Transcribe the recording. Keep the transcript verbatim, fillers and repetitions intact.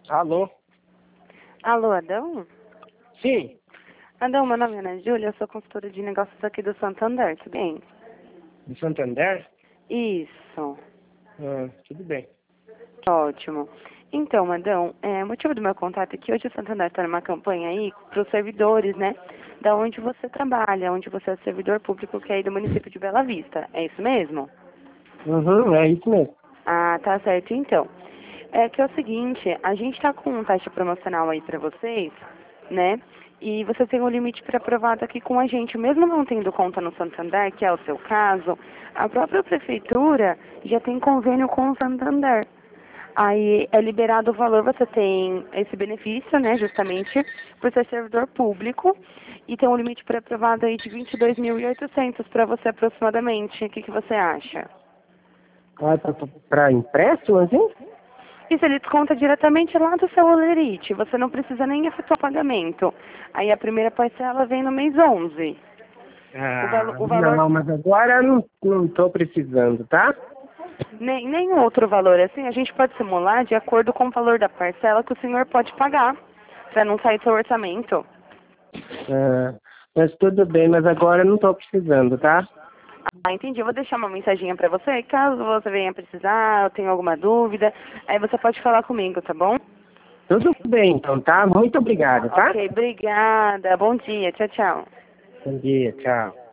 Alô? Alô, Adão? Sim. Adão, meu nome é Ana Júlia, eu sou consultora de negócios aqui do Santander, tudo bem? De Santander? Isso, Ah, tudo bem. ótimo. Então, Adão, é, o motivo do meu contato é que hoje o Santander está numa campanha aí para os servidores, né? Da onde você trabalha, onde você é servidor público, que é aí do município de Bela Vista. É isso mesmo? Uhum, é isso mesmo. Ah, tá certo, então. É que é o seguinte, a gente está com um taxa promocional aí para vocês, né? E você tem um limite pré-aprovado aqui com a gente, mesmo não tendo conta no Santander, que é o seu caso, a própria prefeitura já tem convênio com o Santander. Aí é liberado o valor, você tem esse benefício, né, justamente por ser servidor público, e tem um limite pré-aprovado aí de vinte e dois mil e oitocentos para você aproximadamente. O que, que você acha? Ah, pra, pra empréstimo, assim? Isso ele desconta diretamente lá do seu Olerite. Você não precisa nem efetuar pagamento. Aí a primeira parcela vem no mês onze. O, valo, Ah, o valor, não, mas agora eu não, não tô precisando, tá? nem, nenhum outro valor assim, a gente pode simular de acordo com o valor da parcela que o senhor pode pagar, para não sair do seu orçamento. Ah, mas tudo bem, mas agora eu não tô precisando, tá? Ah, entendi. Eu vou deixar uma mensaginha para você. Caso você venha precisar, eu tenha alguma dúvida, aí você pode falar comigo, tá bom? Tudo bem, então, tá? Muito obrigado, tá? Ok, obrigada. Bom dia. Tchau, tchau. Bom dia, tchau.